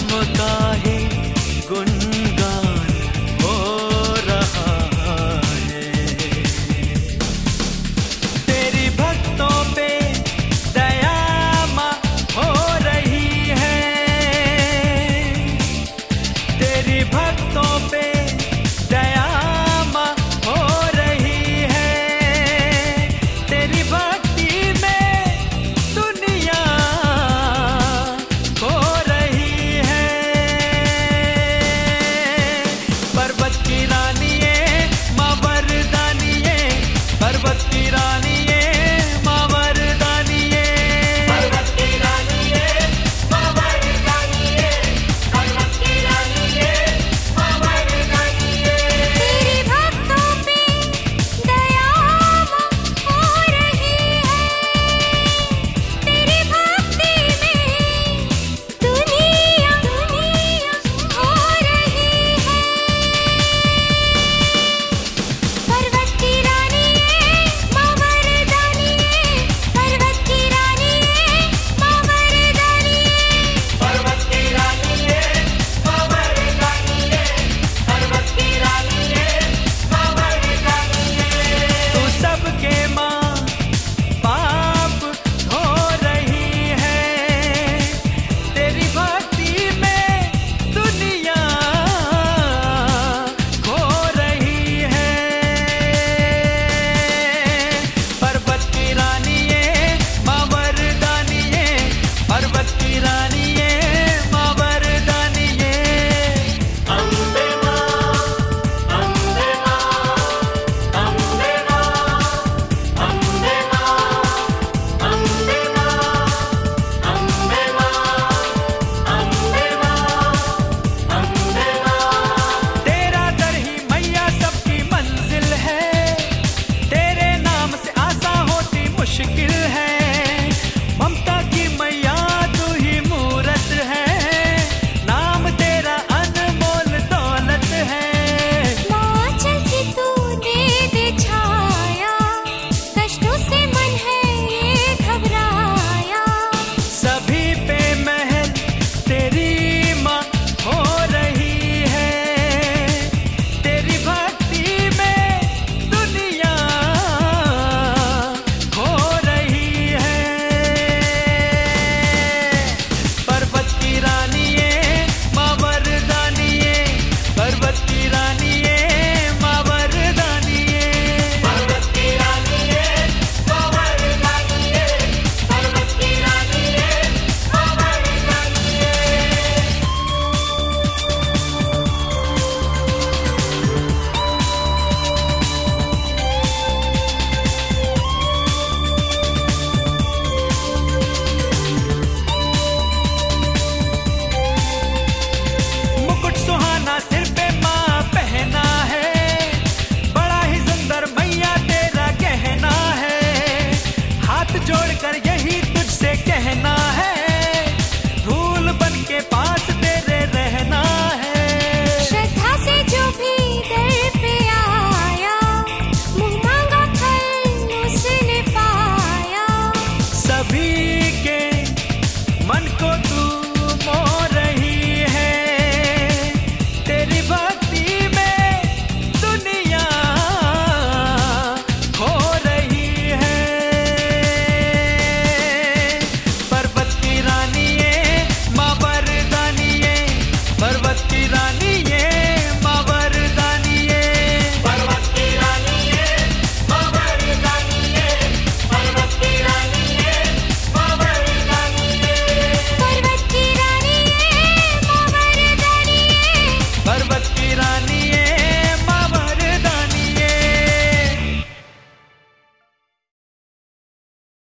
नाम का ही गुणगान हो रहा है। तेरी भक्तों पे दया माँ हो रही है, तेरी भक्तों पे दया माँ हो रही है। तेरी भक्ति में दुनिया खो रही है। पर्वत की रानी ये माँ वरदानी ये, पर्वत की रानी ये माँ वरदानी ये, पर्वत की रानी ये माँ वरदानी ये, पर्वत की रानी ये माँ वरदानी ये। तेरे भक्तों पे दया हो रही है, तेरी भक्ति में दुनिया हो रही है। पर्वत की रानी ये माँ वरदानी ये, पर्वत की रानी ये माँ वरदानी ये, पर्वत की रानी ये माँ वरदानी ये, पर्वत की रानी ये माँ वरदानी ये। तू सबके माँ पाप धो रही है, तेरी भक्ति में दुनिया खो रही है। पर्वत की रानी ये माँ वरदानी ये, पर्वत की रानी ये माँ वरदानी ये। अम्बे माँ, अम्बे माँ, अम्बे माँ, अम्बे माँ, अम्बे माँ, अम्बे माँ, अम्बे माँ, अम्बे माँ। तेरा दर ही मैया सबकी मंजिल है, तेरे नाम से आसान होती मुश्किल है। ममता की मैया तू ही मूरत है, नाम तेरा अनमोल दौलत है। माँ चल के तूने दे छाया, कष्टों से मन है ये घबराया। सभी पे महल तेरी माँ हो रही है, तेरी भक्ति में दुनिया खो रही है। पर्वत की रानी ये माँ वरदानी ये, पर्वत की रानी ये माँ वरदानी ये, पर्वत की रानी ये माँ वरदानी ये, पर्वत की रानी ये माँ वरदानी ये। मुकुट सुहाना सिर पे माँ पहना है, बड़ा ही सुंदर मैया तेरा कहना है। हाथ जोड़कर यही तुझसे कहना है,